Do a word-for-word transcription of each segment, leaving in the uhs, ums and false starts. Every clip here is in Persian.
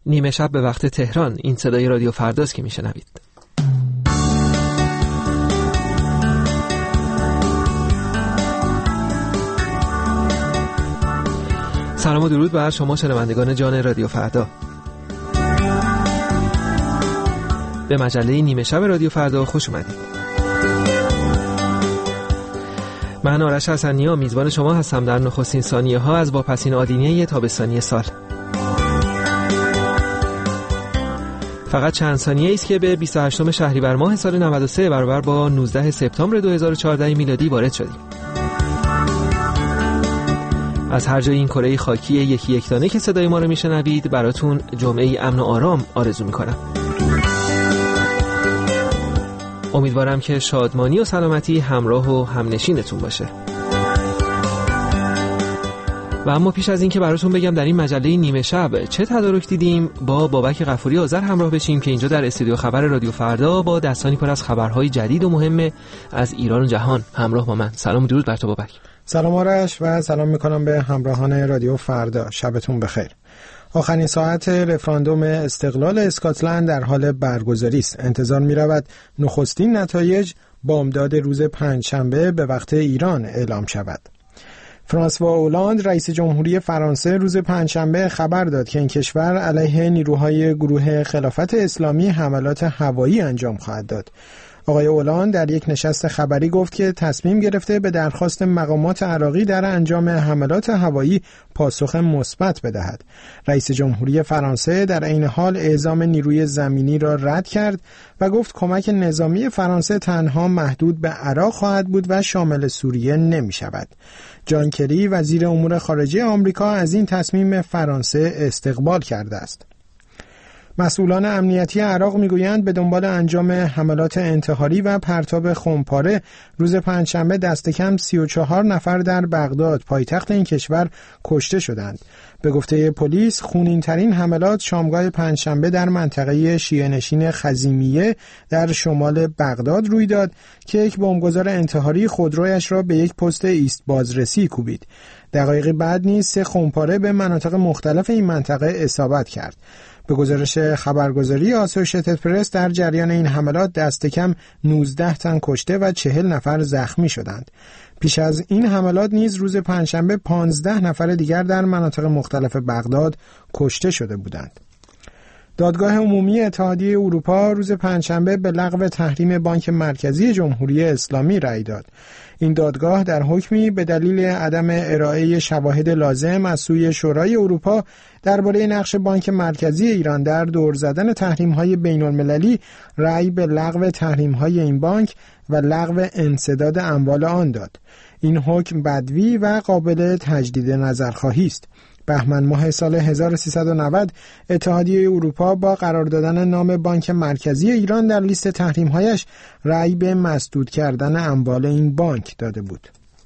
نیمه شب به وقت تهران، این صدای رادیو فرداست که میشنوید. سلام و درود بر شما شنوندگان جان رادیو فردا. به مجله نیمه شب رادیو فردا خوش اومدید. من آرش حسنی میزبان شما هستم در نخستین ثانیه ها از واپسین آدینه تابستانی سال. فقط چند ثانیه است که به بیست و هشتم شهریور ماه سال نود و سه برابر با نوزدهم سپتامبر دو هزار و چهارده میلادی وارد شدیم. از هر جای این کره خاکی یکی یکتانه که صدای ما رو میشنوید براتون جمعه امن و آرام آرزو میکنم. امیدوارم که شادمانی و سلامتی همراه و همنشینتون باشه. و اما پیش از این که براتون بگم در این مجله نیمه شب چه تدارک دیدیم، با بابک غفوری آذر همراه بشیم که اینجا در استودیو خبر رادیو فردا با دستانی پر از خبرهای جدید و مهم از ایران و جهان همراه با من. سلام و درود بر تو بابک. سلام آرش و سلام میکنم به همراهان رادیو فردا. شبتون بخیر. آخرین ساعت رفراندوم استقلال اسکاتلند در حال برگزاری است. انتظار می‌رود نخستین نتایج بامداد روز پنجشنبه به وقت ایران اعلام شود. فرانسوا اولاند رئیس جمهوری فرانسه روز پنجشنبه خبر داد که این کشور علیه نیروهای گروه خلافت اسلامی حملات هوایی انجام خواهد داد. آقای اولاند در یک نشست خبری گفت که تصمیم گرفته به درخواست مقامات عراقی در انجام حملات هوایی پاسخ مثبت بدهد. رئیس جمهوری فرانسه در عین حال اعزام نیروی زمینی را رد کرد و گفت کمک نظامی فرانسه تنها محدود به عراق خواهد بود و شامل سوریه نمی شود. جان کری وزیر امور خارجه آمریکا از این تصمیم فرانسه استقبال کرده است. مسئولان امنیتی عراق میگویند به دنبال انجام حملات انتحاری و پرتاب خمپاره روز پنجشنبه دست کم سی و چهار نفر در بغداد پایتخت این کشور کشته شدند. به گفته پلیس خونین ترین حملات شامگاه پنجشنبه در منطقه شیعه نشین خزیمیه در شمال بغداد روی داد که یک بمبگذار انتحاری خودرویش را به یک پست ایست بازرسی کوبید. دقایقی بعد نیز سه خمپاره به مناطق مختلف این منطقه اصابت کرد. به گزارش خبرگزاری آسوشیتد پرس در جریان این حملات دست کم نوزده تن کشته و چهل نفر زخمی شدند. پیش از این حملات نیز روز پنجشنبه پانزده نفر دیگر در مناطق مختلف بغداد کشته شده بودند. دادگاه عمومی اتحادیه اروپا روز پنجشنبه به لغو تحریم بانک مرکزی جمهوری اسلامی رأی داد. این دادگاه در حکمی به دلیل عدم ارائه شواهد لازم از سوی شورای اروپا درباره نقش بانک مرکزی ایران در دور زدن تحریم‌های بین‌المللی رأی به لغو تحریم‌های این بانک و لغو انسداد اموال آن داد. این حکم بدوی و قابل تجدید نظرخواهی است. بهمن ماه سال هزار و سیصد و نود اتحادیه اروپا با قرار دادن نام بانک مرکزی ایران در لیست تحریم‌هایش رأی به مسدود کردن اموال این بانک داده بود.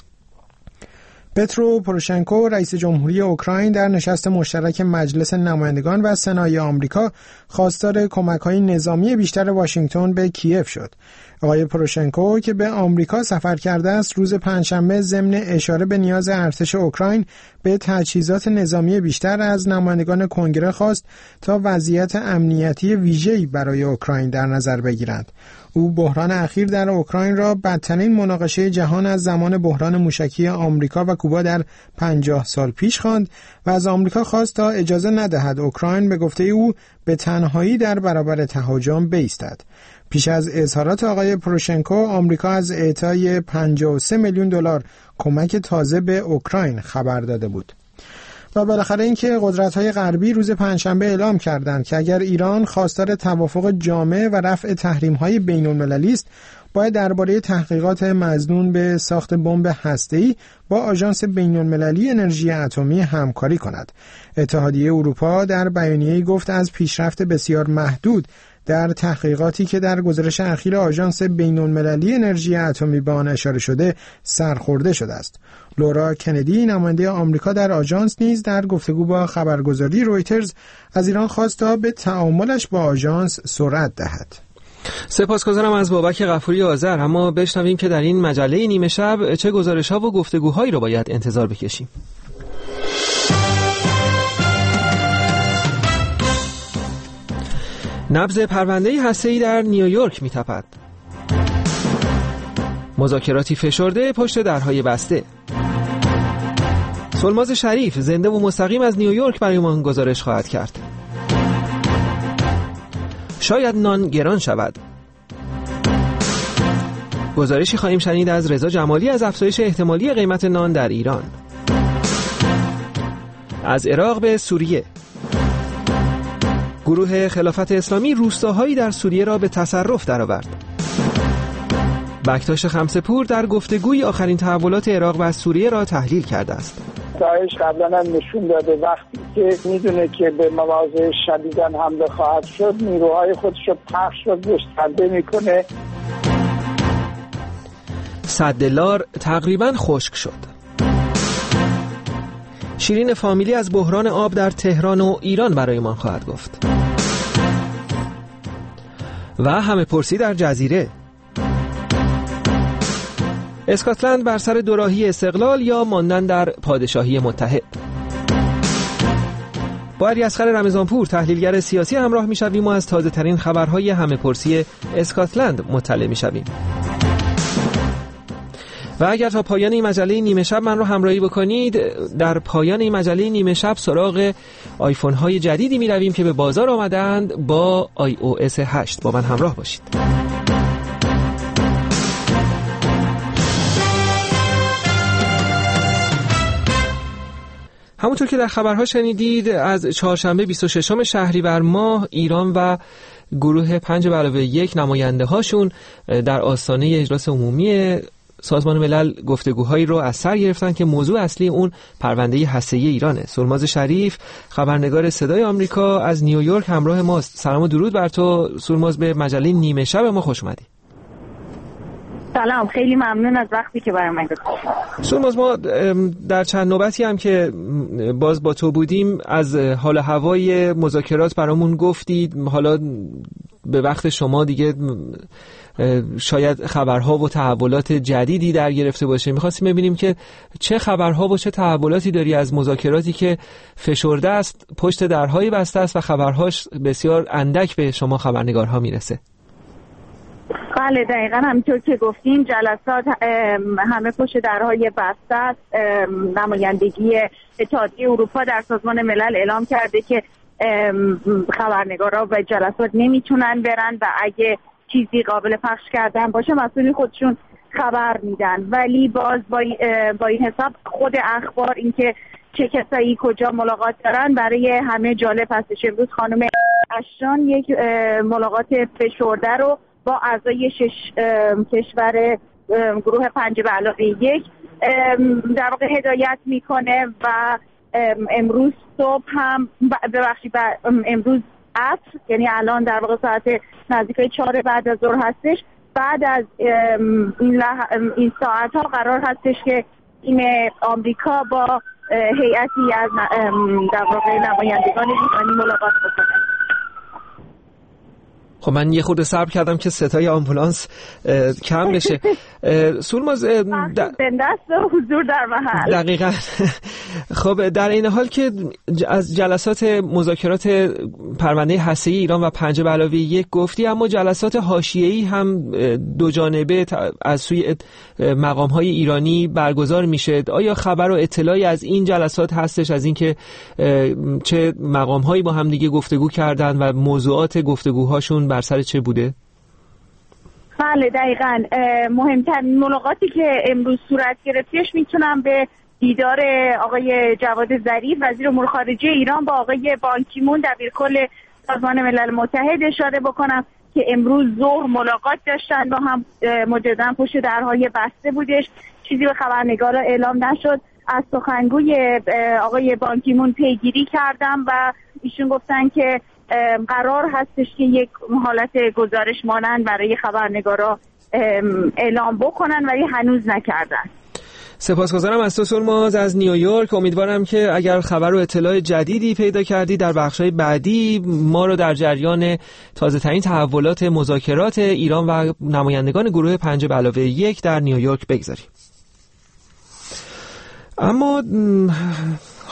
پترو پوروشنکو رئیس جمهوری اوکراین در نشست مشترک مجلس نمایندگان و سنای آمریکا خواستار کمک‌های نظامی بیشتر واشنگتن به کیف شد. آقای پوروشنکو که به آمریکا سفر کرده است روز پنجشنبه ضمن اشاره به نیاز ارتش اوکراین به تجهیزات نظامی بیشتر از نمایندگان کنگره خواست تا وضعیت امنیتی ویژه‌ای برای اوکراین در نظر بگیرند. او بحران اخیر در اوکراین را بدترین مناقشه جهان از زمان بحران موشکی آمریکا و کوبا در پنجاه سال پیش خواند و از آمریکا خواست تا اجازه ندهد اوکراین به گفته او به تنهایی در برابر تهاجم بایستد. پیش از اظهارات آقای پوروشنکو آمریکا از اعطای پنجاه و سه میلیون دلار کمک تازه به اوکراین خبر داده بود. و بالاخره اینکه قدرت‌های غربی روز پنجشنبه اعلام کردند که اگر ایران خواستار توافق جامع و رفع تحریم‌های بین‌المللی است، باید درباره تحقیقات مظنون به ساخت بمب هسته‌ای با آژانس بین‌المللی انرژی اتمی همکاری کند. اتحادیه اروپا در بیانیه‌ای گفت از پیشرفت بسیار محدود در تحقیقاتی که در گزارش اخیر آژانس بین‌المللی انرژی اتمی به آن اشاره شده سرخورده شده است. لورا کندی نماینده آمریکا در آژانس نیز در گفتگو با خبرگزاری رویترز از ایران خواست تا به تعاملش با آژانس سرعت دهد. سپاسگزارم از بابک غفوری آذر. اما بشنویم که در این مجله نیمه شب چه گزارش‌ها و گفتگوهایی را باید انتظار بکشیم. نبض پرونده هسته‌ای در نیویورک می‌تپد. مذاکراتی فشرده پشت درهای بسته. سلماز شریف زنده و مستقیم از نیویورک برای ما گزارش خواهد کرد. شاید نان گران شود. گزارشی خواهیم شنید از رضا جمالی از افزایش احتمالی قیمت نان در ایران. از عراق به سوریه. گروه خلافت اسلامی روستاهایی در سوریه را به تصرف درآورد. بکتاش خمسه‌پور در گفتگوی آخرین تحولات عراق و سوریه را تحلیل کرده است. داعش قبلا هم نشون داده وقتی که میدونه که به مواضع شدیداً حمله خواهد شد نیروهای خودش رو پخش و گسترده میکنه. سد لار تقریباً خشک شد. شیرین فامیلی از بحران آب در تهران و ایران برایمان خواهد گفت. و همه پرسی در جزیره. اسکاتلند بر سر دوراهی استقلال یا ماندن در پادشاهی متحد. با علیاصغر رمضانپور تحلیلگر سیاسی همراه می‌شویم و از تازه ترین خبرهای همه پرسی اسکاتلند مطلع می‌شویم. و اگر تا پایان این مجله نیمه شب من رو همراهی بکنید، در پایان این مجله نیمه شب سراغ آیفون های جدیدی می رویم که به بازار آمدند با آی او اس هشت. با من همراه باشید. همونطور که در خبرها شنیدید، از چهارشنبه بیست و ششم شهریور ماه ایران و گروه پنج به علاوه یک نماینده هاشون در آستانه اجلاس عمومی سازمان ملل گفتگوهایی رو از سر گرفتن که موضوع اصلی اون پرونده هسته‌ای ایرانه. سلماز شریف خبرنگار صدای آمریکا از نیویورک همراه ماست. سلام و درود بر تو سلماز، به مجله نیمه شب ما خوش اومدی. سلام، خیلی ممنون از وقتی که برام گذاشتید. سلماز، ما در چند نوبتی هم که باز با تو بودیم از حال هوای مذاکرات برامون گفتید. حالا به وقت شما دیگه شاید خبرها و تحولات جدیدی در گرفته باشه. می‌خواستیم ببینیم که چه خبرها و چه تحولاتی داری از مذاکراتی که فشرده است، پشت درهای بسته است و خبرهاش بسیار اندک به شما خبرنگارها میرسه. بله، دقیقاً همینطور که گفتیم جلسات همه پشت درهای بسته است. نمایندگی اتحادیه اروپا در سازمان ملل اعلام کرده که خبرنگارا به جلسات نمیتونن برن و اگه چیزی قابل پخش کردن باشه مسئولین خودشون خبر میدن. ولی باز با, با این حساب خود اخبار اینکه چه کسایی کجا ملاقات دارن برای همه جالب هستش. امروز خانم اشتون یک ملاقات فشرده رو با اعضای شش کشور گروه پنج به علاوه یک در واقع هدایت میکنه و امروز صبح هم ببخشید امروز عصر، یعنی الان در واقع ساعت نزدیک چهار بعد از ظهر هستش. بعد از این, لح... این ساعت ها قرار هستش که تیم آمریکا با هیئتی از در واقع نمایندگان ایرانی ملاقات بکنه. خب من یه خورده صبر کردم که ستای آمبولانس کم بشه. سلماز دست حضور در محل. دقیقاً. خب در این حال که از جلسات مذاکرات پرونده هسته‌ای ایران و پنج به علاوه یک گفتی، اما جلسات حاشیه‌ای هم دو جانبه از سوی مقام‌های ایرانی برگزار میشه. آیا خبر و اطلاعی از این جلسات هستش، از اینکه چه مقام‌هایی با هم دیگه گفتگو کردن و موضوعات گفتگوهاشون بر سر چه بوده؟ بله دقیقاً. مهمترین ملاقاتی که امروز صورت گرفتش میتونم به دیدار آقای جواد ظریف وزیر امور خارجه ایران با آقای بان کی مون دبیرکل سازمان ملل متحد اشاره بکنم که امروز ظهر ملاقات داشتن با هم، مجددا پشت درهای بسته بودش، چیزی به خبرنگارا اعلام نشد. از سخنگوی آقای بان کی مون پیگیری کردم و ایشون گفتن که قرار هستش که یک حالت گزارش مانند برای خبرنگارا اعلام بکنن ولی هنوز نکردن. سپاسگزارم از تو سلماز از نیویورک. امیدوارم که اگر خبر و اطلاع جدیدی پیدا کردی در بخش‌های بعدی ما رو در جریان تازه‌ترین تحولات مذاکرات ایران و نمایندگان گروه پنج به علاوه یک در نیویورک بگذاری. اما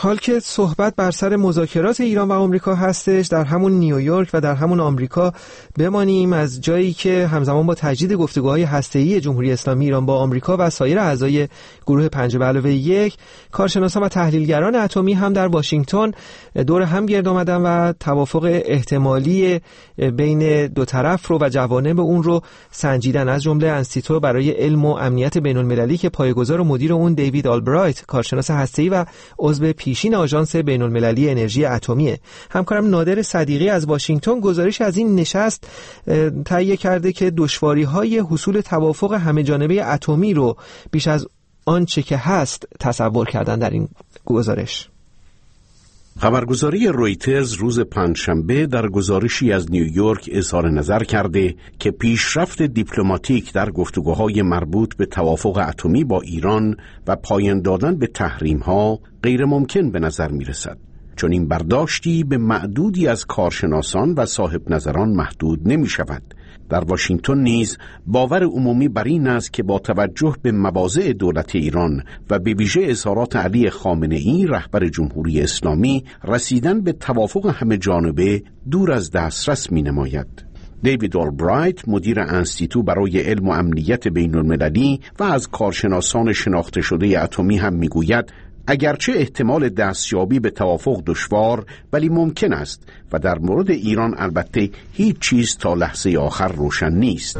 حال که صحبت بر سر مذاکرات ایران و آمریکا هستش، در همون نیویورک و در همون آمریکا بمانیم. از جایی که همزمان با تجدید گفتگوهای هسته‌ای جمهوری اسلامی ایران با آمریکا و سایر اعضای گروه پنج به علاوه یک، کارشناسان و تحلیلگران اتمی هم در واشنگتن دور هم گرد آمدن و توافق احتمالی بین دو طرف رو و جوانب اون رو سنجیدن. از جمله انستیتو برای علم و امنیت بین‌المللی که پایه‌گذار و مدیر اون دیوید آلبرایت، کارشناس هسته‌ای و عضو پیشین آژانس بین‌المللی انرژی اتمی. همکارم نادر صدیقی از واشنگتن گزارش از این نشست تهیه کرده که دشواری‌های حصول توافق همه‌جانبه اتمی رو بیش از آنچه که هست تصور کردن. در این گزارش خبرگزاری رویترز روز پنجشنبه در گزارشی از نیویورک اظهار نظر کرده که پیشرفت دیپلماتیک در گفتگوهای مربوط به توافق اتمی با ایران و پایان دادن به تحریم‌ها غیر ممکن به نظر می‌رسد، چون این برداشتی به معدودی از کارشناسان و صاحب نظران محدود نمی‌شود. در واشنگتن نیز باور عمومی بر این است که با توجه به مواضع دولت ایران و به ویژه اظهارات علی خامنه‌ای رهبر جمهوری اسلامی، رسیدن به توافق همه جانبه دور از دسترس می‌نماید. دیوید آلبرایت، مدیر انستیتو برای علم و امنیت بین‌المللی و از کارشناسان شناخته شده اتمی هم می‌گوید اگرچه احتمال دستیابی به توافق دشوار ولی ممکن است و در مورد ایران البته هیچ چیز تا لحظه آخر روشن نیست.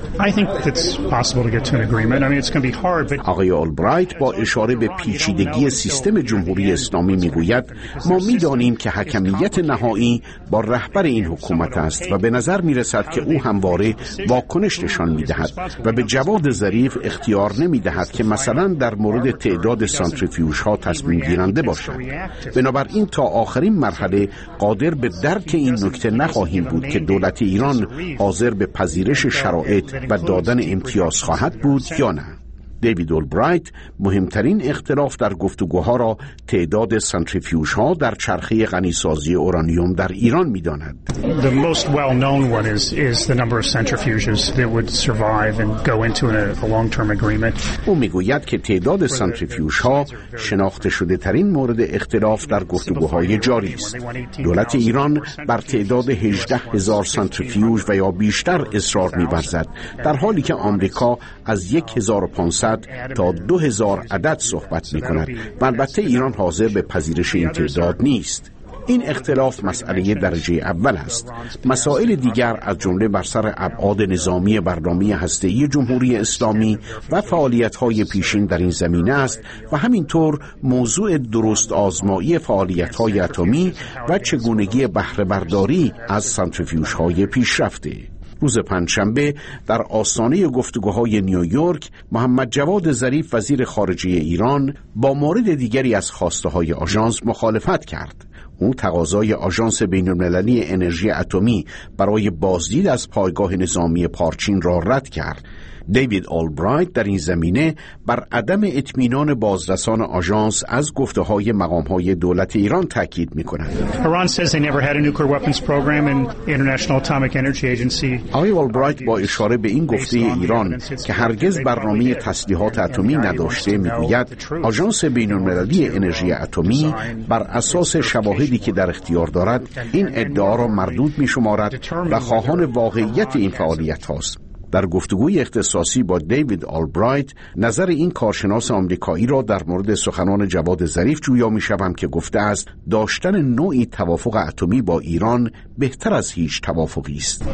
آقای آلبرایت با اشاره به پیچیدگی سیستم جمهوری اسلامی میگوید ما میدانیم که حکمیت نهایی با رهبر این حکومت است و به نظر میرسد که او همواره واکنش نشان میدهد و به جواد ظریف اختیار نمیدهد که مثلا در مورد تعداد سانتریفیوژ ها تصمیم گیرنده باشد. بنابراین تا آخرین مرحله قادر به درک این نکته نخواهیم بود که دولت ایران حاضر به پذیرش شرایط و دادن امتیاز خواهد بود یا نه. دیوید آلبرایت مهمترین اختلاف در گفتگوها را تعداد سانتریفیوژها در چرخه غنیسازی اورانیوم در ایران می‌داند. The most well-known one is is the number of centrifuges that would survive and go into a long-term agreement. او میگوید که تعداد سانتریفیوژها شناخته شده ترین مورد اختلاف در گفتگوهای جاری است. دولت ایران بر تعداد هجده هزار سانتریفیوژ و یا بیشتر اصرار می‌ورزد، در حالی که آمریکا از هزار و پانصد تا دو هزار عدد صحبت می‌کند و البته ایران حاضر به پذیرش این تعداد نیست. این اختلاف مسئله درجه اول است. مسائل دیگر از جمله بر سر ابعاد نظامی برنامه هسته‌ای جمهوری اسلامی و فعالیت‌های پیشین در این زمینه است و همینطور موضوع درست آزمایی فعالیت‌های اتمی و چگونگی بهره برداری از سانتریفیوژهای پیشرفته. روز پنجشنبه در آستانه گفتگوهای نیویورک، محمد جواد ظریف وزیر خارجه ایران با مورد دیگری از خواسته‌های آژانس مخالفت کرد. او تقاضای آژانس بین‌المللی انرژی اتمی برای بازدید از پایگاه نظامی پارچین را رد کرد. دیوید آلبرایت در این زمینه بر عدم اطمینان بازرسان آژانس از گفته‌های مقام‌های دولت ایران تاکید می‌کند. آقای آلبرایت با اشاره به این گفته ایران که هرگز برنامه تسلیحات اتمی نداشته میگوید آژانس بین‌المللی انرژی اتمی بر اساس شواهدی که در اختیار دارد این ادعا را مردود می‌شمارد و خواهان واقعیت این فعالیت هاست. در گفتگوی اختصاصی با دیوید آلبرایت نظر این کارشناس آمریکایی را در مورد سخنان جواد ظریف جویا می‌شوم که گفته است داشتن نوعی توافق اتمی با ایران بهتر از هیچ توافقی است.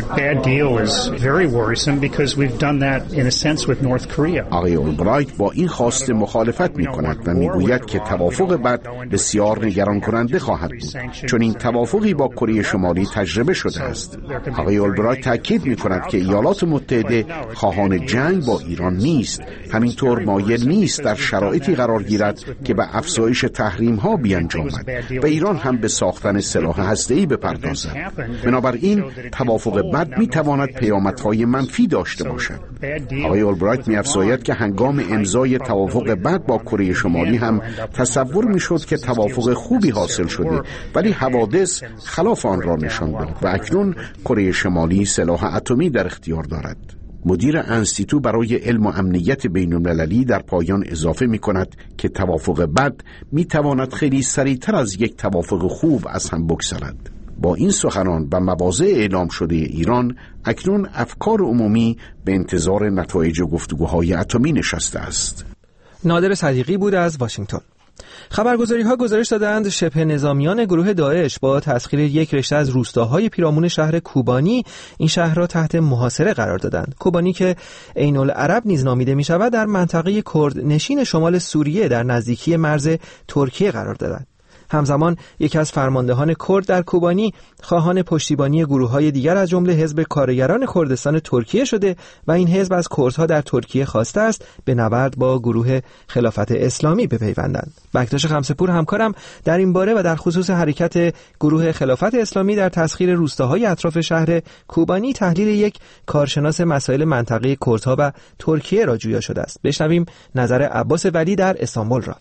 آقای آلبرایت با این خواسته مخالفت می‌کند و می‌گوید که توافق بد بسیار نگران کننده خواهد بود، چون این توافقی با کره شمالی تجربه شده است. آقای آلبرایت تاکید می‌کند که ایالات متحده خواهان جنگ با ایران نیست، همینطور مایل نیست در شرایطی قرار گیرد که به افزایش تحریم ها بیانجامد و ایران هم به ساختن سلاح هسته‌ای بپردازد. بنابراین توافق بد میتواند پیامدهای منفی داشته باشد. آقای آلبرایت می‌افزاید که هنگام امضای توافق بد با کره شمالی هم تصور میشد که توافق خوبی حاصل شده، ولی حوادث خلاف آن را نشان داد و اکنون کره شمالی سلاح اتمی در اختیار دارد. مدیر انستیتو برای علم و امنیت بین‌المللی در پایان اضافه می کند که توافق بد می تواند خیلی سریعتر از یک توافق خوب از هم بگسلد. با این سخنان و مواضع اعلام شده ایران، اکنون افکار عمومی به انتظار نتایج گفتگوهای اتمی نشسته است. نادر صدیقی بود از واشنگتن. خبرگزاری‌ها گزارش دادند شبه نظامیان گروه داعش با تسخیر یک رشته از روستاهای پیرامون شهر کوبانی این شهر را تحت محاصره قرار دادند. کوبانی که عین العرب نیز نامیده می‌شود در منطقه کرد نشین شمال سوریه در نزدیکی مرز ترکیه قرار دارد. همزمان یکی از فرماندهان کرد در کوبانی خواهان پشتیبانی گروه‌های دیگر از جمله حزب کارگران کردستان ترکیه شده و این حزب از کردها در ترکیه خواسته است به نبرد با گروه خلافت اسلامی بپیوندند. بکتاش خمسه‌پور همکارم در این باره و در خصوص حرکت گروه خلافت اسلامی در تسخیر روستاهای اطراف شهر کوبانی تحلیل یک کارشناس مسائل منطقه کردها و ترکیه را جویا شده است. بشنویم نظر عباس ولی در استانبول را.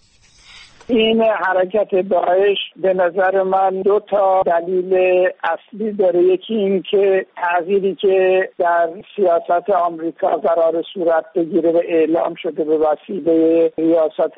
این حرکت داعش به نظر من دو تا دلیل اصلی داره. یکی این که تغییری که در سیاست آمریکا قرار صورت بگیره و اعلام شده به وسیله ریاست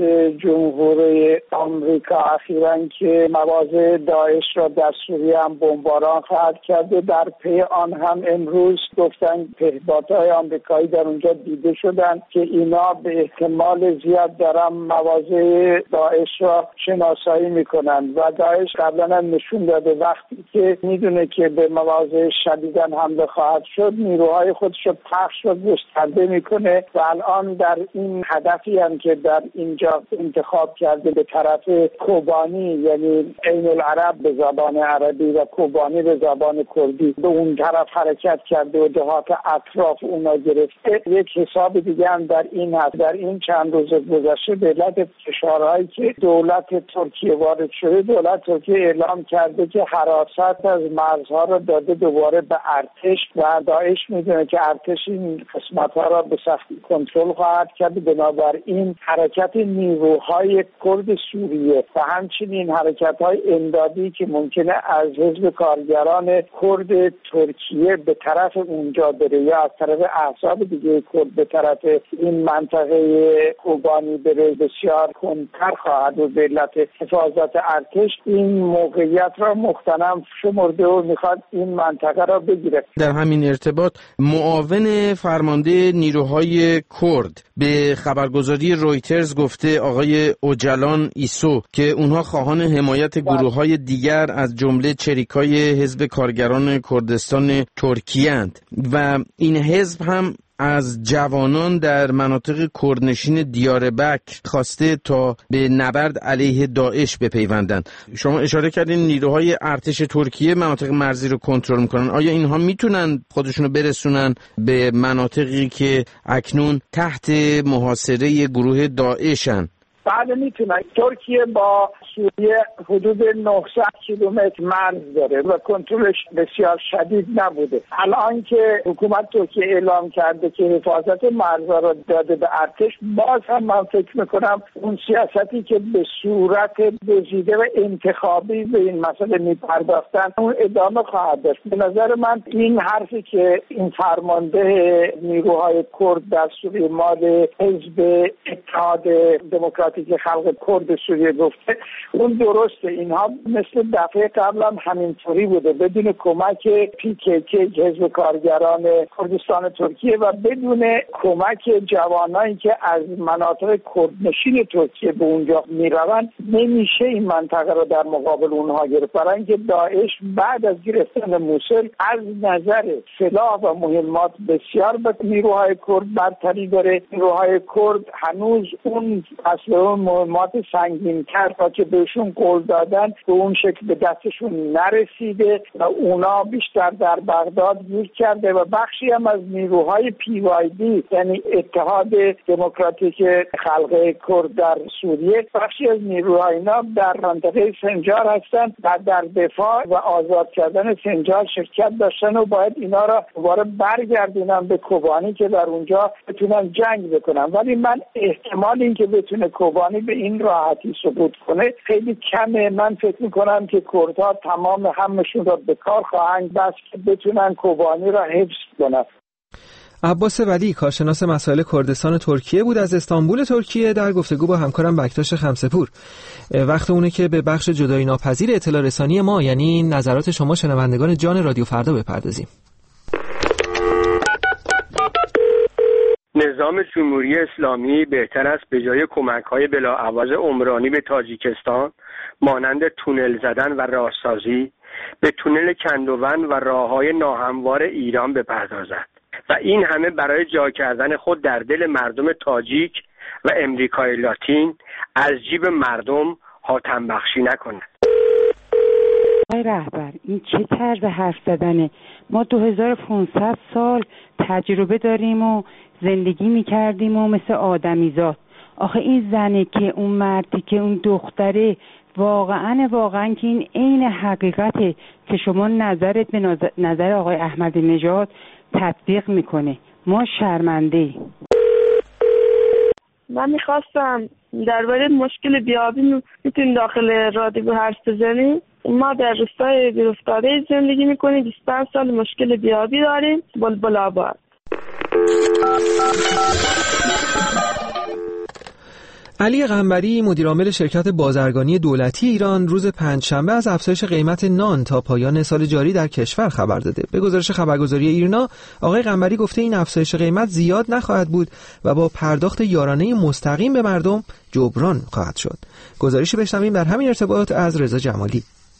جمهوری آمریکا اخیراً که مواضع داعش را در سوریه هم بمباران خواهد کرده. در پی آن هم امروز گفتن پهپادهای آمریکایی در اونجا دیده شدن که اینا به احتمال زیاد دارن مواضع داعش را شناسایی میکنن و داعش قبلا نشون داده وقتی که میدونه که به مواضع شدیداً حمله خواهد شد نیروهای خودش رو پخش و گسترده میکنه و الان در این هدفی هم که در اینجا انتخاب کرده به طرف کوبانی یعنی عین العرب به زبان عربی و کوبانی به زبان کردی به اون طرف حرکت کرده و دهات اطراف اونا گرفته. یک حساب دیگه هم در این هست. در این چند روز گذشته به علت فشارهایی که دولت ترکیه وارد شده دولت ترکیه اعلام کرده که حراست از مرزها را داده دوباره به ارتش و داعش میدونه که ارتش این قسمت‌ها را به سختی کنترل خواهد کرد. بنابراین حرکت نیروهای کرد سوریه و همچنین حرکت‌های امدادی که ممکنه از حزب کارگران کرد ترکیه به طرف اونجا بره یا از طرف احزاب دیگه کرد به طرف این منطقه کوبانی بره بسیار کنتر خواهد و به علت حفاظت ارتش این موقعیت را مختنم شمرده و میخواد این منطقه را بگیره. در همین ارتباط معاون فرمانده نیروهای کرد به خبرگزاری رویترز گفته آقای اوجلان ایسو که اونها خواهان حمایت گروه‌های دیگر از جمله چریکای حزب کارگران کردستان ترکیه اند و این حزب هم از جوانان در مناطق کردنشین دیاربکر خواسته تا به نبرد علیه داعش بپیوندند. شما اشاره کردین نیروهای ارتش ترکیه مناطق مرزی رو کنترل میکنن. آیا اینها میتونن خودشونو برسونن به مناطقی که اکنون تحت محاصره گروه داعشن؟ بله میتونن. ترکیه با سوریه حدود نهصد کیلومتر مرز داره و کنترلش بسیار شدید نبوده. الان که حکومت ترکیه اعلام کرده که حفاظت مرزها را داده به ارتش باز هم من فکر میکنم اون سیاستی که به صورت گزیده و انتخابی به این مسئله میپرداختن اون ادامه خواهد داشت. به نظر من این حرفی که این فرمانده نیروهای کرد در سوریه مال حزب اتحاد دموکراتیک که خلق کرد سوریه گفته اون درسته. اینها مثل دفعه قبل هم همینطوری بوده بدون کمک پی کی کی حزب کارگران کردستان ترکیه و بدون کمک جوانایی که از مناطق کردنشین ترکیه به اونجا میروند نمیشه این منطقه رو در مقابل اونها گرفت. برای اینکه داعش بعد از گرفتن موسل از نظر سلاح و مهمات بسیار به نیروهای کرد برتری داره. نیروهای کرد هنوز اون اصلا مهمات سنگین‌تر تا که بهشون قول دادن به اون شکل به دستشون نرسیده و اونا بیشتر در بغداد گیر کرده و بخشی هم از نیروهای پی وای دی یعنی اتحاد دموکراتیک خلق کرد در سوریه بخشی از نیروهای اینا در منطقه سنجار هستن و در دفاع و آزاد کردن سنجار شرکت داشتن و باید اینا را دوباره برگردونن به کوبانی که در اونجا بتونن جنگ بکنن. ولی من احتمال این که بتونه کوبانی به این راحتی ثبوت کنه خیلی کمه. من فکر میکنم که کردها تمام همشون را به کار خواهند بست که بتونن کوبانی را حفظ کنن. عباس ولی کارشناس مسائل کردستان ترکیه بود از استانبول ترکیه در گفتگو با همکارم بکتاش خمسه‌پور. وقت اونه که به بخش جدایی ناپذیر اطلاع رسانی ما یعنی نظرات شما شنوندگان جان رادیو فردا بپردازیم. نظام جمهوری اسلامی بهتر است به جای کمک‌های بلاعوض عمرانی به تاجیکستان مانند تونل زدن و راهسازی به تونل کندوون و راه‌های ناهموار ایران بپردازد و این همه برای جا کردن خود در دل مردم تاجیک و امریکای لاتین از جیب مردم حاتم بخشی نکند. آقای رهبر این چه طرز حرف زدنه؟ ما دو هزار و پانصد سال تجربه داریم و زندگی میکردیم و مثل آدمیزاد. آخه این زنه که اون مردی که اون دختره واقعا واقعا که این عین حقیقته که شما نظرت به نظر آقای احمدی نژاد تطبیق میکنه. ما شرمنده. من میخواستم درباره مشکل بیابی میتونیم داخل رادیو حرف بزنیم. ما در روستای بیرافتاده زندگی میکنیم، بیست و پنج سال مشکل بیابی داریم. بلبل آباد. علی قنبری مدیرعامل شرکت بازرگانی دولتی ایران روز پنجشنبه از افزایش قیمت نان تا پایان سال جاری در کشور خبر داده. به گزارش خبرگزاری ایرنا آقای قنبری گفته این افزایش قیمت زیاد نخواهد بود و با پرداخت یارانه مستقیم به مردم جبران خواهد شد. گزارشی بشنویم در همین ارتباط از رضا جمالی.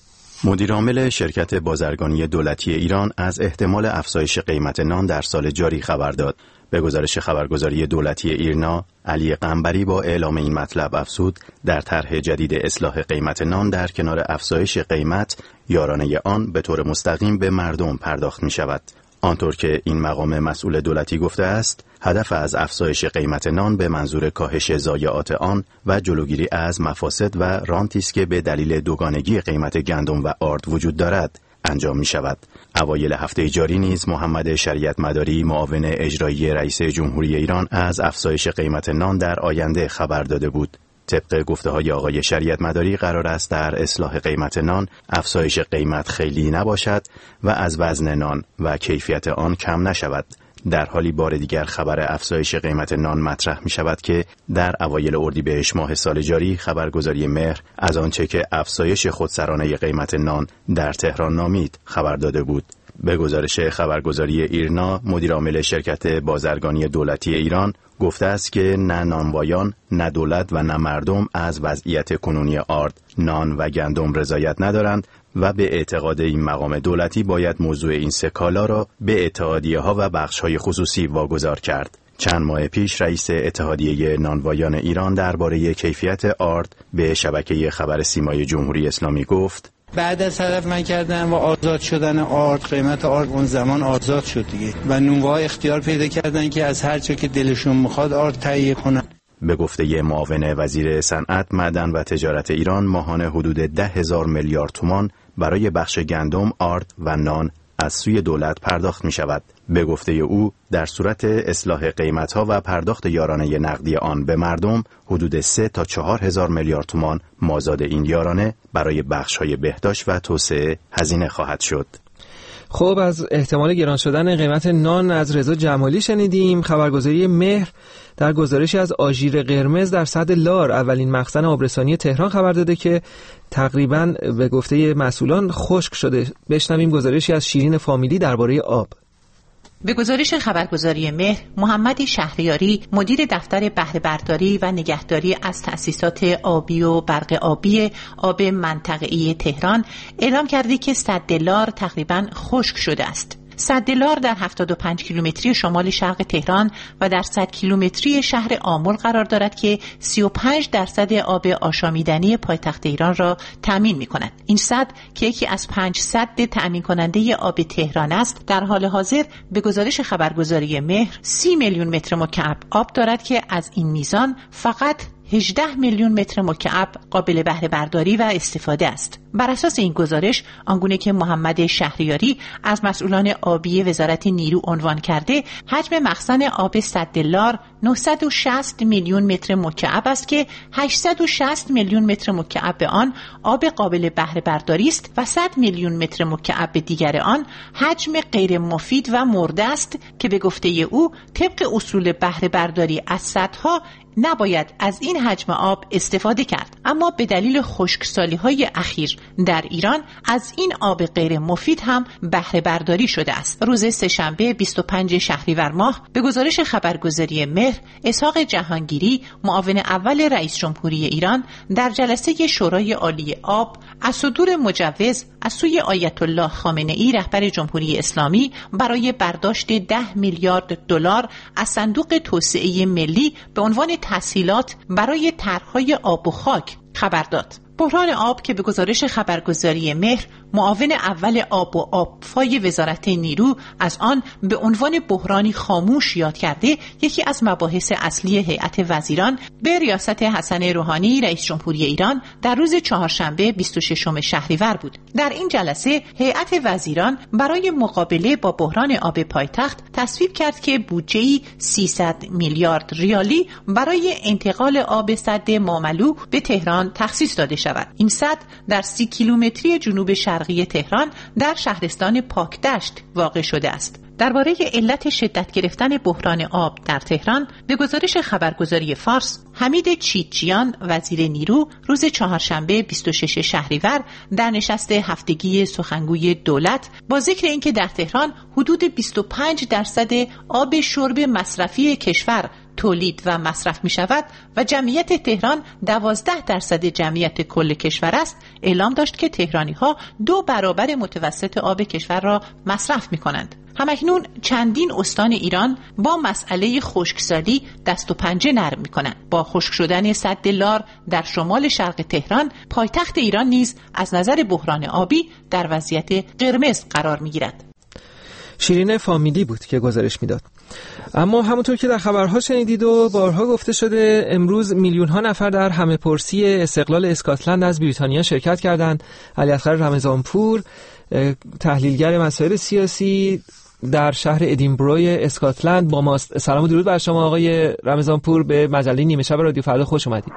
مدیرعامل شرکت بازرگانی دولتی ایران از احتمال افزایش قیمت نان در سال جاری خبر داد. به گزارش خبرگزاری دولتی ایرنا، علی قنبری با اعلام این مطلب افزود در طرح جدید اصلاح قیمت نان در کنار افزایش قیمت، یارانه آن به طور مستقیم به مردم پرداخت می شود. آنطور که این مقام مسئول دولتی گفته است، هدف از افزایش قیمت نان به منظور کاهش ضایعات آن و جلوگیری از مفاسد و رانتی است که به دلیل دوگانگی قیمت گندم و آرد وجود دارد انجام می شود. اوایل هفته جاری نیز محمد شریعت مداری معاون اجرایی رئیس جمهوری ایران از افزایش قیمت نان در آینده خبر داده بود. طبق گفته‌های آقای شریعت مداری قرار است در اصلاح قیمت نان افزایش قیمت خیلی نباشد و از وزن نان و کیفیت آن کم نشود. در حالی بار دیگر خبر افزایش قیمت نان مطرح می شود که در اوایل اردیبهشت ماه سال جاری خبرگزاری مهر از آنچه که افزایش خودسرانه قیمت نان در تهران نامید خبر داده بود. به گزارش خبرگزاری ایرنا، مدیرعامل شرکت بازرگانی دولتی ایران گفته است که نه نانوایان، نه دولت و نه مردم از وضعیت کنونی آرد، نان و گندم رضایت ندارند و به اعتقاد این مقام دولتی باید موضوع این سه کالا را به اتحادیه‌ها و بخش‌های خصوصی واگذار کرد. چند ماه پیش رئیس اتحادیه نانوایان ایران درباره کیفیت آرد به شبکه خبر سیمای جمهوری اسلامی گفت: بعد از هدف من کردن و آزاد شدن آرد، قیمت آرد اون زمان آزاد شد دیگه و نونوایی اختیار پیدا کردن که از هر چه که دلشون میخواد آرد تهیه کنن. به گفته معاون وزیر صنعت، معدن و تجارت ایران ماهانه حدود ده هزار میلیارد تومان برای بخش گندم، آرد و نان از سوی دولت پرداخت می شود. به گفته او در صورت اصلاح قیمت‌ها و پرداخت یارانه نقدی آن به مردم حدود سه تا چهار هزار میلیارد تومان مازاد این یارانه برای بخش‌های بهداشت و توسعه هزینه خواهد شد. خب از احتمال گران شدن قیمت نان از رضا جمالی شنیدیم. خبرگزاری مهر در گزارشی از آژیر قرمز در سد لار، اولین مخزن آبرسانی تهران، خبر داده که تقریباً به گفته مسئولان خشک شده. بشنویم گزارشی از شیرین فامیلی درباره آب. به گزارش خبرگزاری مهر، محمد شهریاری مدیر دفتر بهره برداری و نگهداری از تأسیسات آبی و برق آبی آب منطقه‌ای تهران اعلام کرده که سد لار تقریباً خشک شده است. سد لار در هفتاد و پنج کیلومتری شمال شرق تهران و در صد کیلومتری شهر آمل قرار دارد که سی و پنج درصد آب آشامیدنی پایتخت ایران را تامین می‌کند. این سد که یکی از پنج سد تامین کننده آب تهران است، در حال حاضر به گزارش خبرگزاری مهر سی میلیون متر مکعب آب دارد که از این میزان فقط هجده میلیون متر مکعب قابل بهره برداری و استفاده است. بر اساس این گزارش، آنگونه که محمد شهریاری از مسئولان آبی وزارت نیرو عنوان کرده، حجم مخزن آب سد لار نهصد و شصت میلیون متر مکعب است که هشتصد و شصت میلیون متر مکعب آن آب قابل بهره برداری است و صد میلیون متر مکعب دیگر آن حجم غیر مفید و مرده است که به گفته او طبق اصول بهره برداری از سدها نباید از این حجم آب استفاده کرد. اما به دلیل خشکسالی‌های اخیر در ایران از این آب غیر مفید هم بهره برداری شده است. روز سه‌شنبه بیست و پنجم شهریور ماه به گزارش خبرگزاری مهر، اسحاق جهانگیری معاون اول رئیس جمهوری ایران در جلسه شورای عالی آب از صدور مجوز از سوی آیت الله خامنه‌ای رهبر جمهوری اسلامی برای برداشت ده میلیارد دلار از صندوق توسعه ملی به عنوان تسهیلات برای طرح‌های آب و خاک خبر داد. بحران آب که به گزارش خبرگزاری مهر معاون اول آب و آبفای وزارت نیرو از آن به عنوان بحرانی خاموش یاد کرده، یکی از مباحث اصلی هیئت وزیران به ریاست حسن روحانی رئیس جمهوری ایران در روز چهارشنبه بیست و ششم شهریور بود. در این جلسه هیئت وزیران برای مقابله با بحران آب پایتخت تصویب کرد که بودجه‌ای سیصد میلیارد ریالی برای انتقال آب سد ماملو به تهران تخصیص داده شود. این سد در سی کیلومتری جنوب شرقی تهران در شهرستان پاکدشت واقع شده است. درباره علت شدت گرفتن بحران آب در تهران به گزارش خبرگزاری فارس، حمید چیتچیان وزیر نیرو روز چهارشنبه بیست و ششم شهریور در نشست هفتگی سخنگوی دولت با ذکر اینکه در تهران حدود بیست و پنج درصد آب شرب مصرفی کشور تولید و مصرف می شود و جمعیت تهران دوازده درصد جمعیت کل کشور است، اعلام داشت که تهرانی ها دو برابر متوسط آب کشور را مصرف می کنند. همکنون چندین استان ایران با مسئله خشکسالی دست و پنجه نرم می کنند. با خشک شدن سد لار در شمال شرق تهران، پایتخت ایران نیز از نظر بحران آبی در وضعیت قرمز قرار می گیرد. شیرین فامیلی بود که گزارش میداد. اما همونطور که در خبرها شنیدید و بارها گفته شده، امروز میلیون ها نفر در همه‌پرسی استقلال اسکاتلند از بریتانیا شرکت کردند. علیاصغر رمضانپور، تحلیلگر مسائل سیاسی در شهر ادینبرو اسکاتلند با ماست. سلام و درود بر شما آقای رمضانپور، به مجله نیمه شب رادیو فردا خوش اومدید.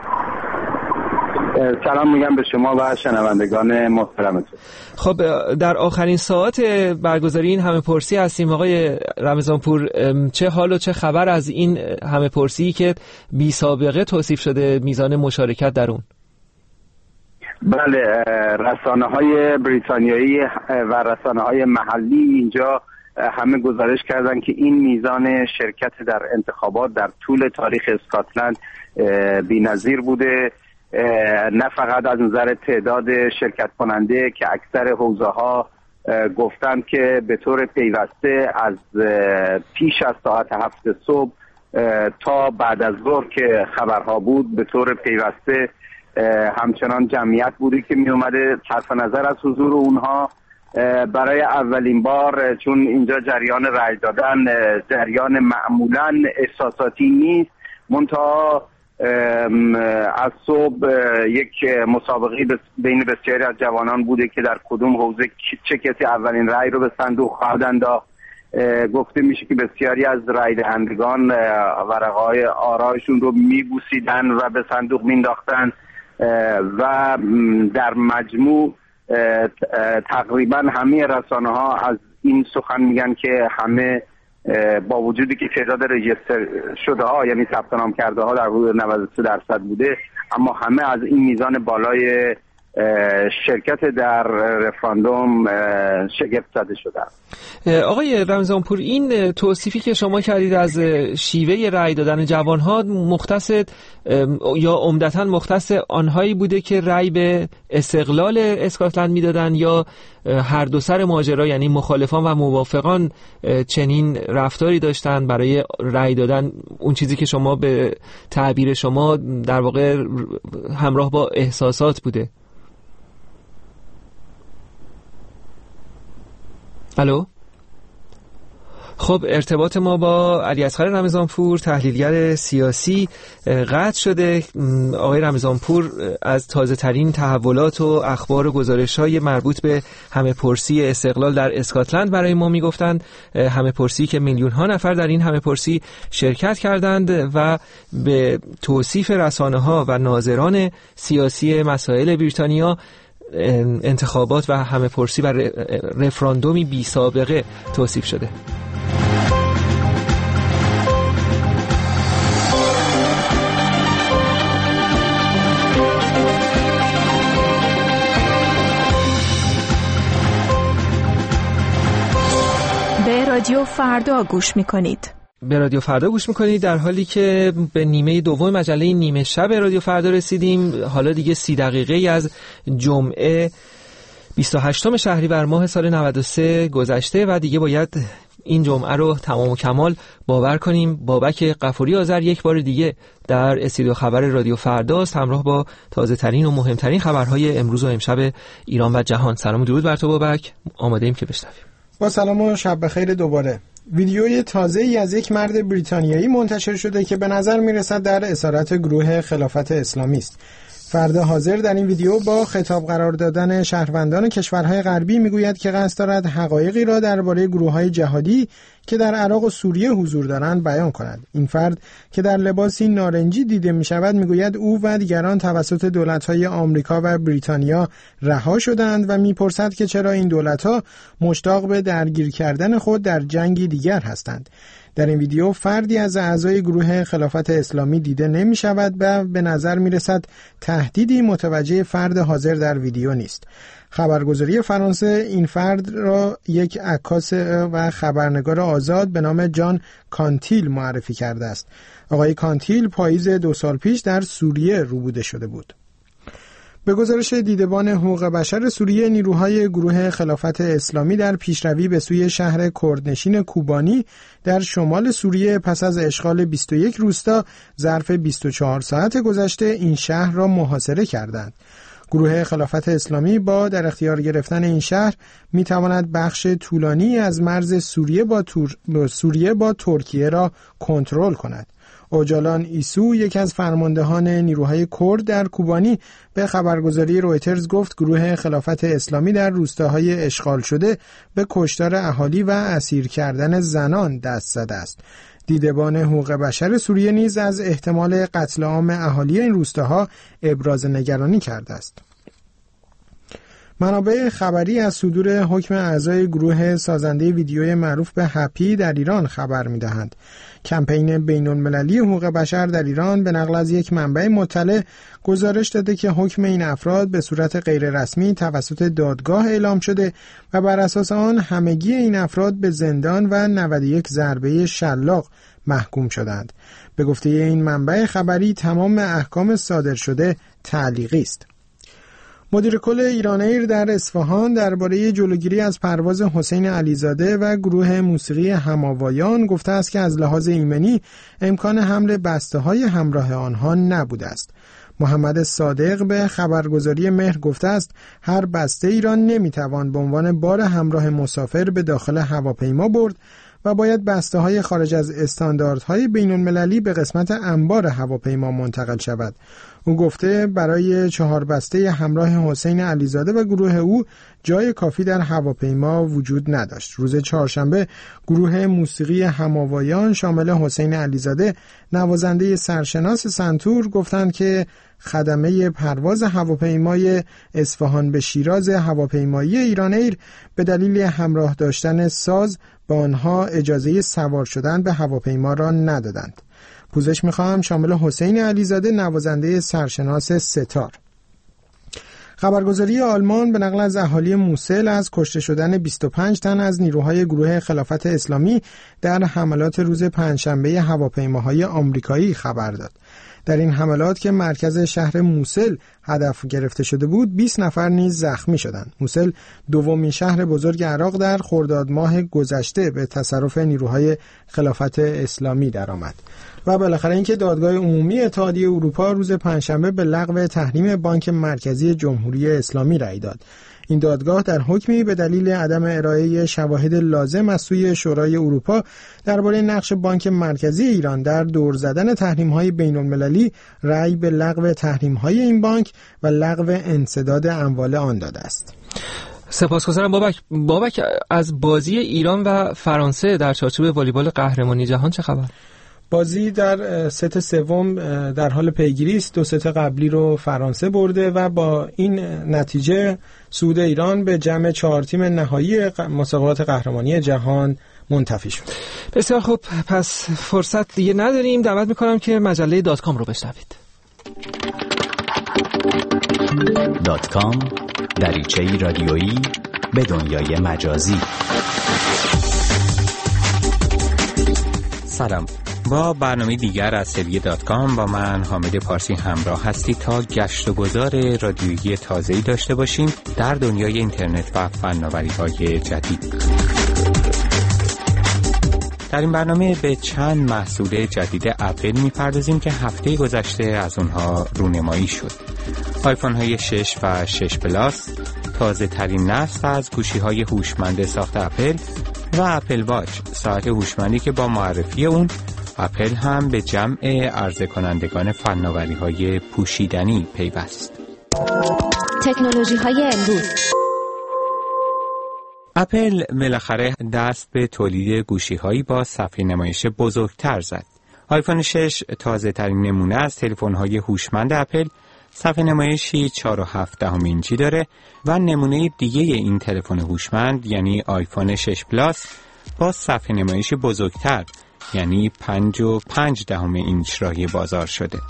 سلام میگم به شما و شنوندگان محترمتون. خب در آخرین ساعت برگزاری این همه‌پرسی هستیم آقای رمضانپور، چه حال و چه خبر از این همه‌پرسی که بی سابقه توصیف شده میزان مشارکت در اون؟ بله، رسانه‌های بریتانیایی و رسانه‌های محلی اینجا همه گزارش کردن که این میزان شرکت در انتخابات در طول تاریخ اسکاتلند بی‌نظیر بوده، نه فقط از نظر تعداد شرکت کننده که اکثر حوزه ها گفتند که به طور پیوسته از پیش از ساعت هفت صبح تا بعد از ظهر که خبرها بود به طور پیوسته همچنان جمعیت بودی که می اومده. صرف نظر از حضور اونها برای اولین بار، چون اینجا جریان رای دادن جریان معمولا احساساتی نیست، منتها از صبح یک مسابقه بین بسیاری از جوانان بوده که در کدوم حوزه چه کسی اولین رای رو به صندوق خواهد انداخت. گفته میشه که بسیاری از رای دهندگان ورقه‌های آرایشون رو میبوسیدن و به صندوق مینداختن و در مجموع تقریبا همه رسانه ها از این سخن میگن که همه با وجودی که تعداد رجیستر شده ها یعنی ثبت نام کرده ها در حدود نود و سه درصد بوده، اما همه از این میزان بالای شرکت در رفراندوم شگفت زده شدن. آقای رمضانپور، این توصیفی که شما کردید از شیوه رأی دادن جوانها مختص یا عمدتاً مختص آنهایی بوده که رأی به استقلال اسکاتلند میدادن یا هر دو سر ماجرا، یعنی مخالفان و موافقان چنین رفتاری داشتن برای رأی دادن اون چیزی که شما به تعبیر شما در واقع همراه با احساسات بوده؟ الو؟ خب ارتباط ما با علیاصغر رمضانپور تحلیلگر سیاسی قطع شده. آقای رمضانپور از تازه ترین تحولات و اخبار و گزارش‌های مربوط به همه پرسی استقلال در اسکاتلند برای ما میگفتند. همه پرسی که میلیون ها نفر در این همه پرسی شرکت کردند و به توصیف رسانه‌ها و ناظران سیاسی مسائل بریتانیا انتخابات و همه پرسی و رفراندومی بی سابقه توصیف شده. به رادیو فردا گوش میکنید. به رادیو فردا گوش میکنید در حالی که به نیمه دوم مجله نیمه شب رادیو فردا رسیدیم. حالا دیگه سی دقیقه ای از جمعه بیست و هشتم شهریور ماه سال نود و سه گذشته و دیگه باید این جمعه رو تمام و کمال باور کنیم. بابک غفوری آذر یک بار دیگه در استودیو خبر رادیو فرداست، همراه با تازه ترین و مهمترین خبرهای امروز و امشب ایران و جهان. سلام و درود بر تو بابک، آماده ایم که بشنویم. با سلام و شب بخیر دوباره. ویدیوی تازه‌ای از یک مرد بریتانیایی منتشر شده که به نظر میرسد در اسارت گروه خلافت اسلامی است. فرد حاضر در این ویدیو با خطاب قرار دادن شهروندان کشورهای غربی میگوید که قصد دارد حقایقی را درباره گروه‌های جهادی که در عراق و سوریه حضور دارند بیان کند. این فرد که در لباسی نارنجی دیده می شود میگوید او و دیگران توسط دولت‌های آمریکا و بریتانیا رها شدند و میپرسد که چرا این دولت‌ها مشتاق به درگیر کردن خود در جنگی دیگر هستند. در این ویدیو فردی از اعضای گروه خلافت اسلامی دیده نمی شود و به نظر می رسد تهدیدی متوجه فرد حاضر در ویدیو نیست. خبرگزاری فرانسه این فرد را یک عکاس و خبرنگار آزاد به نام جان کانتیل معرفی کرده است. آقای کانتیل پاییز دو سال پیش در سوریه روبوده شده بود. به گزارش دیدبان حقوق بشر سوریه، نیروهای گروه خلافت اسلامی در پیشروی به سوی شهر کردنشین کوبانی در شمال سوریه پس از اشغال بیست و یک روستا ظرف بیست و چهار ساعت گذشته این شهر را محاصره کردند. گروه خلافت اسلامی با در اختیار گرفتن این شهر می تواند بخش طولانی از مرز سوریه با, تور... سوریه با ترکیه را کنترل کند. اوجالان ایسو، یکی از فرماندهان نیروهای کرد در کوبانی، به خبرگزاری رویترز گفت گروه خلافت اسلامی در روستاهای اشغال شده به کشتار اهالی و اسیر کردن زنان دست زده است. دیدبان حقوق بشر سوریه نیز از احتمال قتل عام اهالی این روستاها ابراز نگرانی کرده است. منابع خبری از صدور حکم اعضای گروه سازنده ویدیوی معروف به هپی در ایران خبر می‌دهند. کمپین بین‌المللی حقوق بشر در ایران به نقل از یک منبع مطلع گزارش داده که حکم این افراد به صورت غیررسمی توسط دادگاه اعلام شده و بر اساس آن همگی این افراد به زندان و نود و یک ضربه شلاق محکوم شدند. به گفته این منبع خبری تمام احکام صادر شده تعلیقی است. مدیر کل ایران ایر در اصفهان درباره جلوگیری از پرواز حسین علیزاده و گروه موسیقی هماوایان گفته است که از لحاظ ایمنی امکان حمل بسته‌های همراه آنها نبوده است. محمد صادق به خبرگزاری مهر گفته است هر بسته ایران نمیتوان به عنوان بار همراه مسافر به داخل هواپیما برد و باید بسته‌های خارج از استانداردهای بین‌المللی به قسمت انبار هواپیما منتقل شود. او گفته برای چهار بسته همراه حسین علیزاده و گروه او جای کافی در هواپیما وجود نداشت. روز چهارشنبه گروه موسیقی هماوایان شامل حسین علیزاده، نوازنده سرشناس سنتور، گفتند که خدمه پرواز هواپیمای اصفهان به شیراز هواپیمایی ایران ایر به دلیل همراه داشتن ساز به آنها اجازه سوار شدن به هواپیما را ندادند. پوزش می‌خواهم شامل حسین علیزاده، نوازنده سرشناس ستار. خبرگزاری آلمان به نقل از اهالی موسل از کشته شدن بیست و پنج تن از نیروهای گروه خلافت اسلامی در حملات روز پنجشنبه هواپیماهای آمریکایی خبر داد. در این حملات که مرکز شهر موسل هدف گرفته شده بود، بیست نفر نیز زخمی شدند. موسل دومین شهر بزرگ عراق در خرداد ماه گذشته به تصرف نیروهای خلافت اسلامی درآمد. و بالاخره اینکه دادگاه عمومی اتحادیه اروپا روز پنجشنبه به لغو تحریم بانک مرکزی جمهوری اسلامی رأی داد. این دادگاه در حکمی به دلیل عدم ارائه شواهد لازم از سوی شورای اروپا درباره نقش بانک مرکزی ایران در دور زدن تحریم‌های بین‌المللی رأی به لغو تحریم‌های این بانک و لغو انسداد اموال آن داده است. سپاسگزارم بابک. بابک، از بازی ایران و فرانسه در چارچوب والیبال قهرمانی جهان چه خبر؟ بازی در ست سوم در حال پیگیری است. دو ست قبلی رو فرانسه برده و با این نتیجه صعود ایران به جمع چهار تیم نهایی مسابقات قهرمانی جهان منتفی شد. بسیار خوب، پس فرصت دیگه نداریم. دعوت میکنم که مجله دات کام رو بشنوید. دات کام، دریچه‌ای رادیویی به دنیای مجازی. سلام، با برنامه دیگر از سری دات کام با من حامد پارسی همراه هستی تا گشت و گذار رادیویی تازه‌ای داشته باشیم در دنیای اینترنت و فناوری‌های جدید. در این برنامه به چند محصول جدید اپل می‌پردازیم که هفته گذشته از اونها رونمایی شد. آیفون های شش و شش پلاس، تازه ترین نسل از گوشی های هوشمند ساخت اپل و اپل واچ، ساعت هوشمندی که با معرفی اون اپل هم به جمع عرضه کنندگان فناوری های پوشیدنی پیوست. تکنولوژی های امروز. اپل بالاخره دست به تولید گوشی هایی با صفحه نمایش بزرگتر زد. آیفون شش، تازه ترین نمونه از تلفن های هوشمند اپل، صفحه نمایشی چهار و هفت دهم اینچی داره و نمونه دیگه این تلفن هوشمند یعنی آیفون شش پلاس با صفحه نمایشی بزرگتر یعنی پنج و پنج دهم اینچ راهی بازار شده.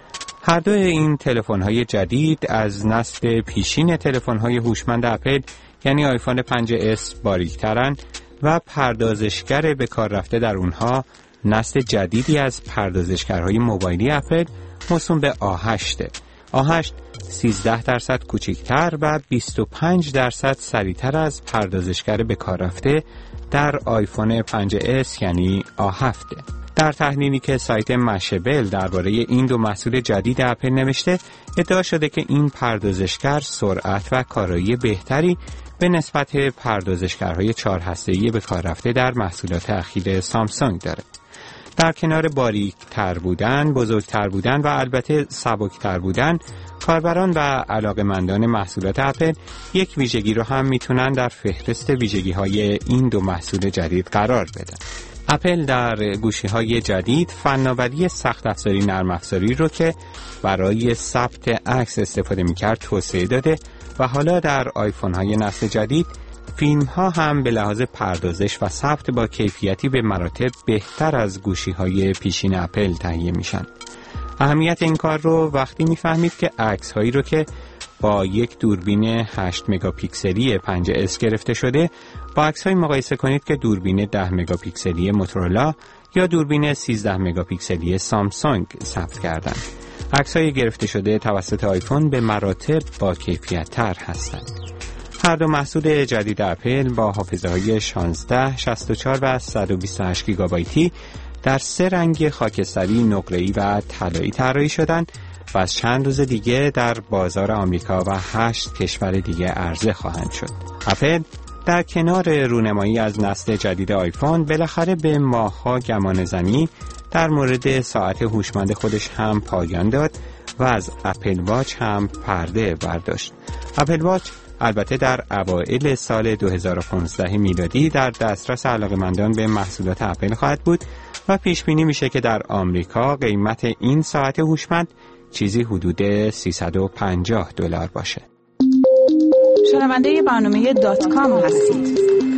هر دو این تلفن‌های جدید از نسل پیشین تلفن‌های هوشمند اپل یعنی آیفون پنج اس باریک‌ترن و پردازشگر به کار رفته در اونها نسل جدیدی از پردازشگرهای موبایلی اپل موسوم به آ هشت. آ هشت سیزده درصد کوچکتر و بیست و پنج درصد سریعتر از پردازشگر به کار رفته در آیفون پنج اس یعنی آ هفت. در تحلیلی که سایت مشبل درباره این دو محصول جدید اپل نوشته، ادعا شده که این پردازشگر سرعت و کارایی بهتری به نسبت پردازشگرهای چهار هسته‌ای به کار رفته در محصولات اخیر سامسونگ داره. در کنار باریک‌تر بودن، بزرگتر بودن و البته سبکتر بودن، کاربران و علاقه‌مندان محصولات اپل یک ویژگی رو هم میتونن در فهرست ویژگی‌های این دو محصول جدید قرار بدن. اپل در گوشی‌های جدید فناوری سخت افزاری نرم افزاری رو که برای ثبت عکس استفاده می‌کرد توسعه داده و حالا در آیفون‌های نسل جدید فیلم‌ها هم به لحاظ پردازش و ثبت با کیفیتی به مراتب بهتر از گوشی‌های پیشین اپل تهیه میشن. اهمیت این کار رو وقتی میفهمید که عکس‌هایی رو که با یک دوربین هشت مگاپیکسلی پنج اس گرفته شده با عکس‌های مقایسه کنید که دوربین ده مگاپیکسلی موتورولا یا دوربین سیزده مگاپیکسلی سامسونگ ثبت کردند. عکس‌های گرفته شده توسط آیفون به مراتب با کیفیت‌تر هستند. هر دو محصول جدید اپل با حافظه‌های شانزده، شصت و چهار و صد و بیست و هشت گیگابایتی در سه رنگ خاکستری، نقره‌ای و طلایی طراحی شدند و از چند روز دیگه در بازار آمریکا و هشت کشور دیگه عرضه خواهند شد. اپل در کنار رونمایی از نسل جدید آیفون بالاخره به ماه‌ها گمانه‌زنی در مورد ساعت هوشمند خودش هم پایان داد و از اپل واچ هم پرده برداشت. اپل واچ البته در اوایل سال دو هزار و پانزده میلادی در دسترس علاقه‌مندان به محصولات اپل خواهد بود و پیش بینی میشه که در آمریکا قیمت این ساعت هوشمند چیزی حدود سیصد و پنجاه دلار باشه. شنونده برنامه دات کام هستید.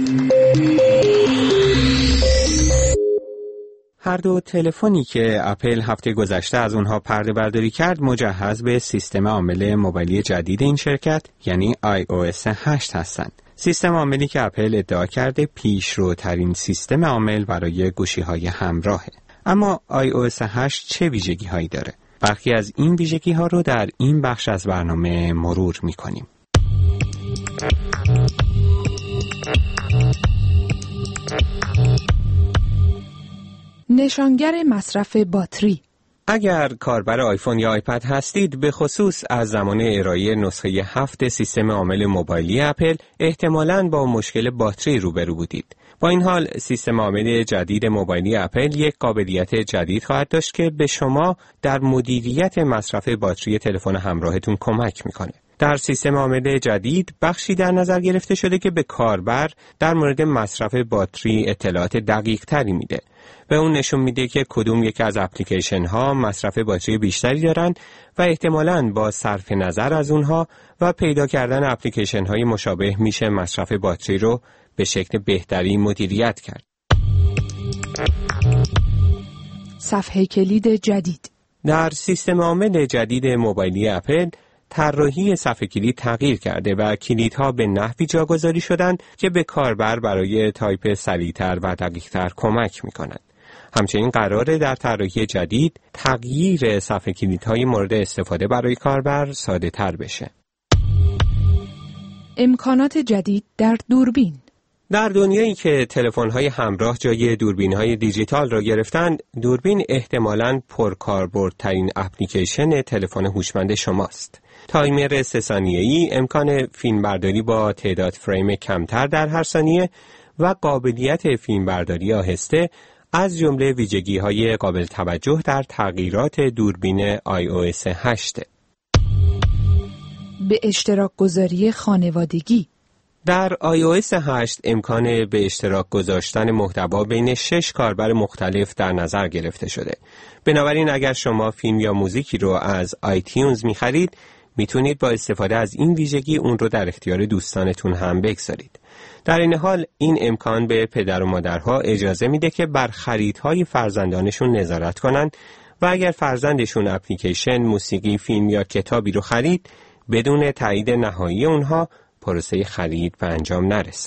هر دو تلفنی که اپل هفته گذشته از اونها پرده برداری کرد مجهز به سیستم عامل موبایلی جدید این شرکت یعنی آی او اس هشت هستند. سیستم عاملی که اپل ادعا کرده پیشروترین سیستم عامل برای گوشی‌های همراهه. اما آی او اس هشت چه ویژگی‌هایی داره؟ برخی از این ویژگی‌ها رو در این بخش از برنامه مرور می‌کنیم. نشانگر مصرف باتری. اگر کاربر آیفون یا آیپد هستید، به خصوص از زمان ارائه نسخه هفت سیستم عامل موبایلی اپل احتمالاً با مشکل باتری روبرو بودید. با این حال سیستم عامل جدید موبایلی اپل یک قابلیت جدید خواهد داشت که به شما در مدیریت مصرف باتری تلفن همراهتون کمک میکنه. در سیستم عامل جدید بخشی در نظر گرفته شده که به کاربر در مورد مصرف باتری اطلاعات دقیق تری میده. به اون نشون میده که کدوم یک از اپلیکیشن ها مصرف باتری بیشتری دارن و احتمالاً با صرف نظر از اونها و پیدا کردن اپلیکیشن های مشابه میشه مصرف باتری رو به شکل بهتری مدیریت کرد. صفحه کلید جدید. در سیستم عامل جدید موبایلی اپل طراحی صفحه کلید تغییر کرده و کلیدها به نحوی جاگذاری شدند که به کاربر برای تایپ سریعتر و دقیقتر کمک میکنند. همچنین قراره در طراحی جدید تغییر صفحه کلیدهای مورد استفاده برای کاربر ساده تر بشه. امکانات جدید در دوربین. در دنیایی که تلفن‌های همراه جای دوربین‌های دیجیتال را گرفتند، دوربین احتمالاً پرکاربردترین اپلیکیشن تلفن هوشمند شماست. تایمر سه ثانیه‌ای، امکان فیلمبرداری با تعداد فریم کمتر در هر ثانیه و قابلیت فیلمبرداری آهسته از جمله ویژگی‌های قابل توجه در تغییرات دوربین آی او اس هشت. به اشتراک گذاری خانوادگی. در آی او اس هشت امکان به اشتراک گذاشتن محتوا بین شش کاربر مختلف در نظر گرفته شده. بنابراین اگر شما فیلم یا موزیکی رو از آیتیونز می‌خرید، میتونید با استفاده از این ویژگی اون رو در اختیار دوستانتون هم بگذارید. در این حال این امکان به پدر و مادرها اجازه میده که بر خریدهای فرزندانشون نظارت کنند و اگر فرزندشون اپلیکیشن، موسیقی، فیلم یا کتابی رو خرید، بدون تایید نهایی اونها پروسه خرید به انجام نرسه.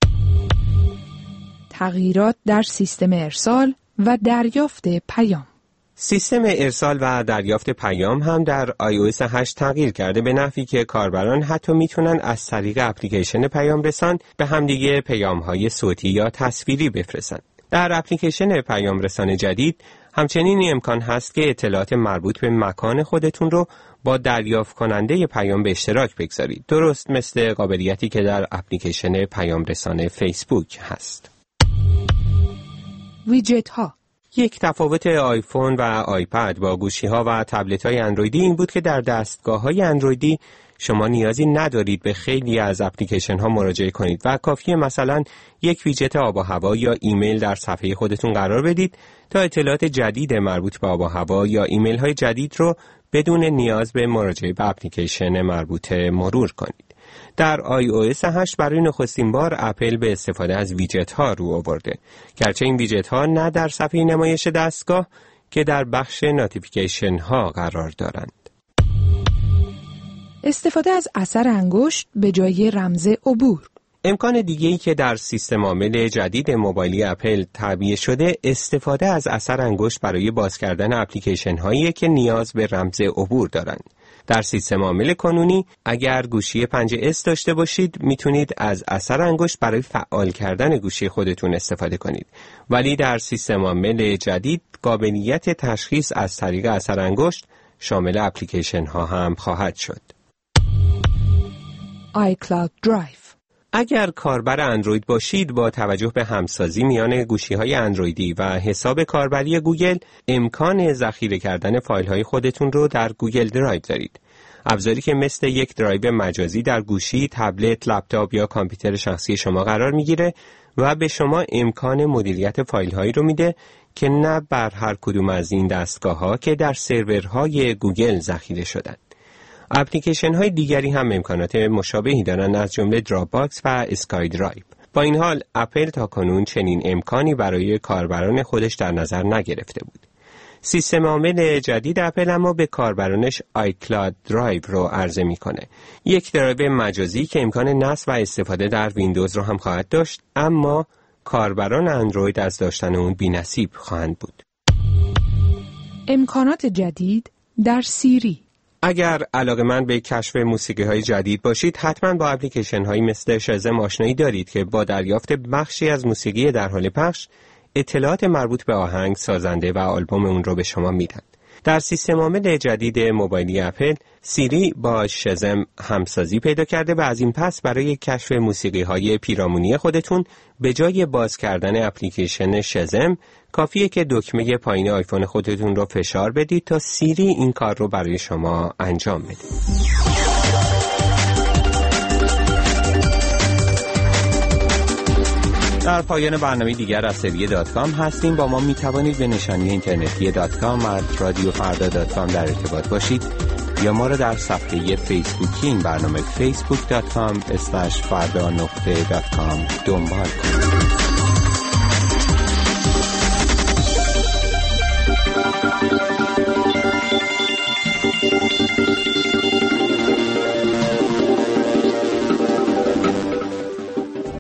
تغییرات در سیستم ارسال و دریافت پیام. سیستم ارسال و دریافت پیام هم در آی او اس هشت تغییر کرده به نحوی که کاربران حتی میتونن از طریق اپلیکیشن پیام رسان به همدیگه پیام‌های صوتی یا تصویری بفرستن. در اپلیکیشن پیام رسان جدید همچنین این امکان هست که اطلاعات مربوط به مکان خودتون رو با دریافت کننده پیام به اشتراک بگذارید. درست مثل قابلیتی که در اپلیکیشن پیام رسان فیسبوک هست. ویجت ها. یک تفاوت آیفون و آیپد با گوشی‌ها و تبلت‌های اندرویدی این بود که در دستگاه‌های اندرویدی شما نیازی ندارید به خیلی از اپلیکیشن‌ها مراجعه کنید و کافیه مثلا یک ویجت آب و هوا یا ایمیل در صفحه خودتون قرار بدید تا اطلاعات جدید مربوط به آب و هوا یا ایمیل‌های جدید رو بدون نیاز به مراجعه به اپلیکیشن مربوطه مرور کنید. در آی او اس هشت برای نخستین بار اپل به استفاده از ویجت ها رو آورده، گرچه این ویجت ها نه در صفحه نمایش دستگاه که در بخش نوتیفیکیشن ها قرار دارند. استفاده از اثر انگشت به جای رمز عبور. امکان دیگه‌ای که در سیستم عامل جدید موبایلی اپل تعبیه شده استفاده از اثر انگشت برای باز کردن اپلیکیشن هایی که نیاز به رمز عبور دارند. در سیستم عامل کنونی اگر گوشی پنج اس داشته باشید میتونید از اثر انگشت برای فعال کردن گوشی خودتون استفاده کنید، ولی در سیستم عامل جدید قابلیت تشخیص از طریق اثر انگشت شامل اپلیکیشن ها هم خواهد شد. آیکلاود درایو. اگر کاربر اندروید باشید با توجه به همسازی میان گوشی‌های اندرویدی و حساب کاربری گوگل امکان ذخیره کردن فایل‌های خودتون رو در گوگل درایو دارید. ابزاری که مثل یک درایو مجازی در گوشی، تبلت، لپتاپ یا کامپیوتر شخصی شما قرار میگیره و به شما امکان مدیریت فایل‌هایی رو میده که نه بر هر کدوم از این دستگاه‌ها که در سرورهای گوگل ذخیره شدن. اپلیکیشن های دیگری هم امکانات مشابهی دارند از جمله دراپ باکس و اسکای درایو. با این حال اپل تاکنون چنین امکانی برای کاربران خودش در نظر نگرفته بود. سیستم عامل جدید اپل اما به کاربرانش آیکلاود درایو رو عرضه میکنه. یک درایو مجازی که امکان نصب و استفاده در ویندوز رو هم خواهد داشت، اما کاربران اندروید از داشتن اون بی‌نصیب خواهند بود. امکانات جدید در سیری. اگر علاقه‌مند به کشف موسیقی‌های جدید باشید، حتما با اپلیکیشن‌هایی مثل شازم آشنایی دارید که با دریافت بخشی از موسیقی در حال پخش، اطلاعات مربوط به آهنگ، سازنده و آلبوم اون رو به شما میدن. در سیستم عامل جدید موبایلی اپل، سیری با شزم همسازی پیدا کرده و از این پس برای کشف موسیقی‌های پیرامونی خودتون به جای باز کردن اپلیکیشن شزم، کافیه که دکمه پایین آیفون خودتون رو فشار بدید تا سیری این کار رو برای شما انجام بده. در پایان برنامه دیگر از سری دات کام هستیم. با ما می توانید به نشانی اینترنتی دات کام و رادیو فردا دات کام در ارتباط باشید یا ما را در صفحه فیسبوکی این برنامه فیسبوک دات کام اسلش فردا نقطه دات کام دنبال کنید.